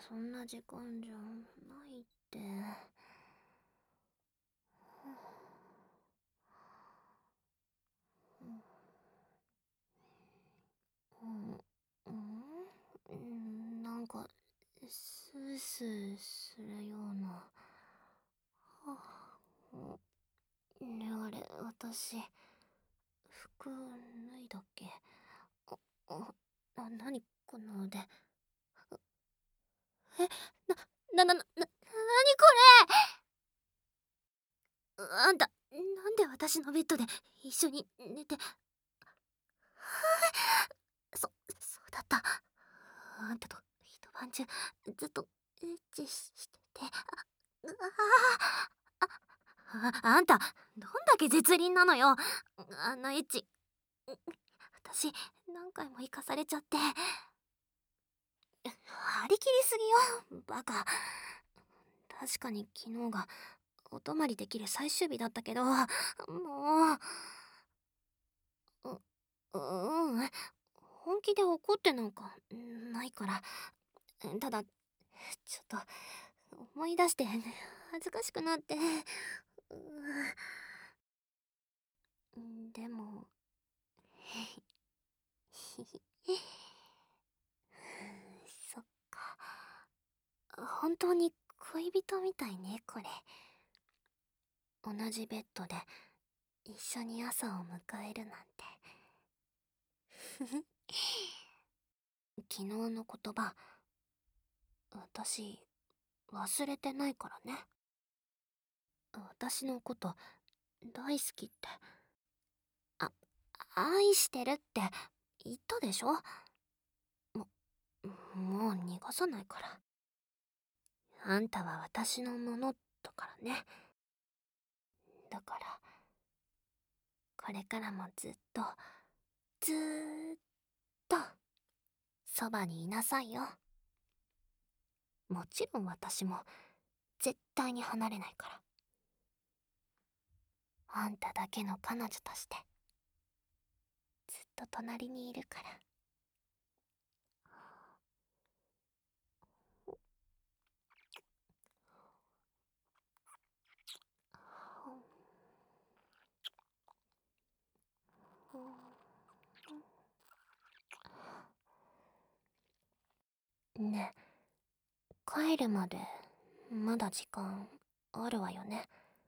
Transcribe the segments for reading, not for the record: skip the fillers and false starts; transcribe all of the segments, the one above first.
そんな時間じゃないって。なんかスースーするような。はあ、ねえ、あれ、私服脱いだっけ？なにこの腕。え、なにこれ。あんた、なんで私のベッドで一緒に寝て。そうだった。あんたと一晩中ずっとエッチしてて。あんた、どんだけ絶倫なのよ。あんなエッチ。私、何回も生かされちゃって。張り切りすぎよ、バカ。確かに昨日がお泊まりできる最終日だったけど、もうん、本気で怒ってなんかないから。ただ、ちょっと思い出して恥ずかしくなって。でもそっか、本当に恋人みたいね、これ。同じベッドで一緒に朝を迎えるなんて。昨日の言葉、私忘れてないからね。私のこと大好きって、あ、愛してるって言ったでしょ。ももう逃がさないから。あんたは私のものだからね。だからこれからもずーっとそばにいなさいよ。もちろん私も絶対に離れないから。あんただけの彼女としてずっと隣にいるから。ねえ、帰るまでまだ時間あるわよね。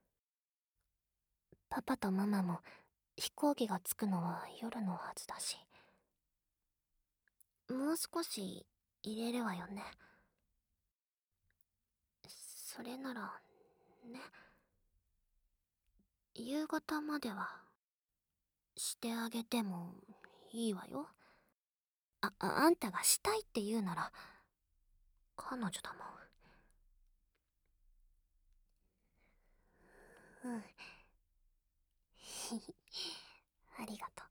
パパとママも飛行機が着くのは夜のはずだし、もう少し入れるわよね。それならね、夕方まではしてあげてもいいわよ。あんたがしたいって言うなら彼女だもん。うん。ありがとう。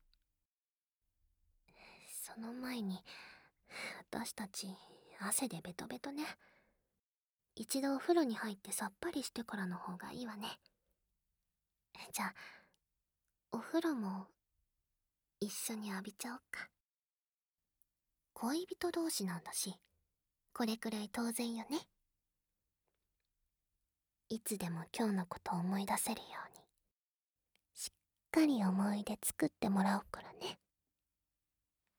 その前に私たち汗でベトベトね。一度お風呂に入ってさっぱりしてからの方がいいわね。じゃあお風呂も一緒に浴びちゃおっか。恋人同士なんだし、これくらい当然よね。いつでも今日のことを思い出せるようにしっかり思い出作ってもらおうか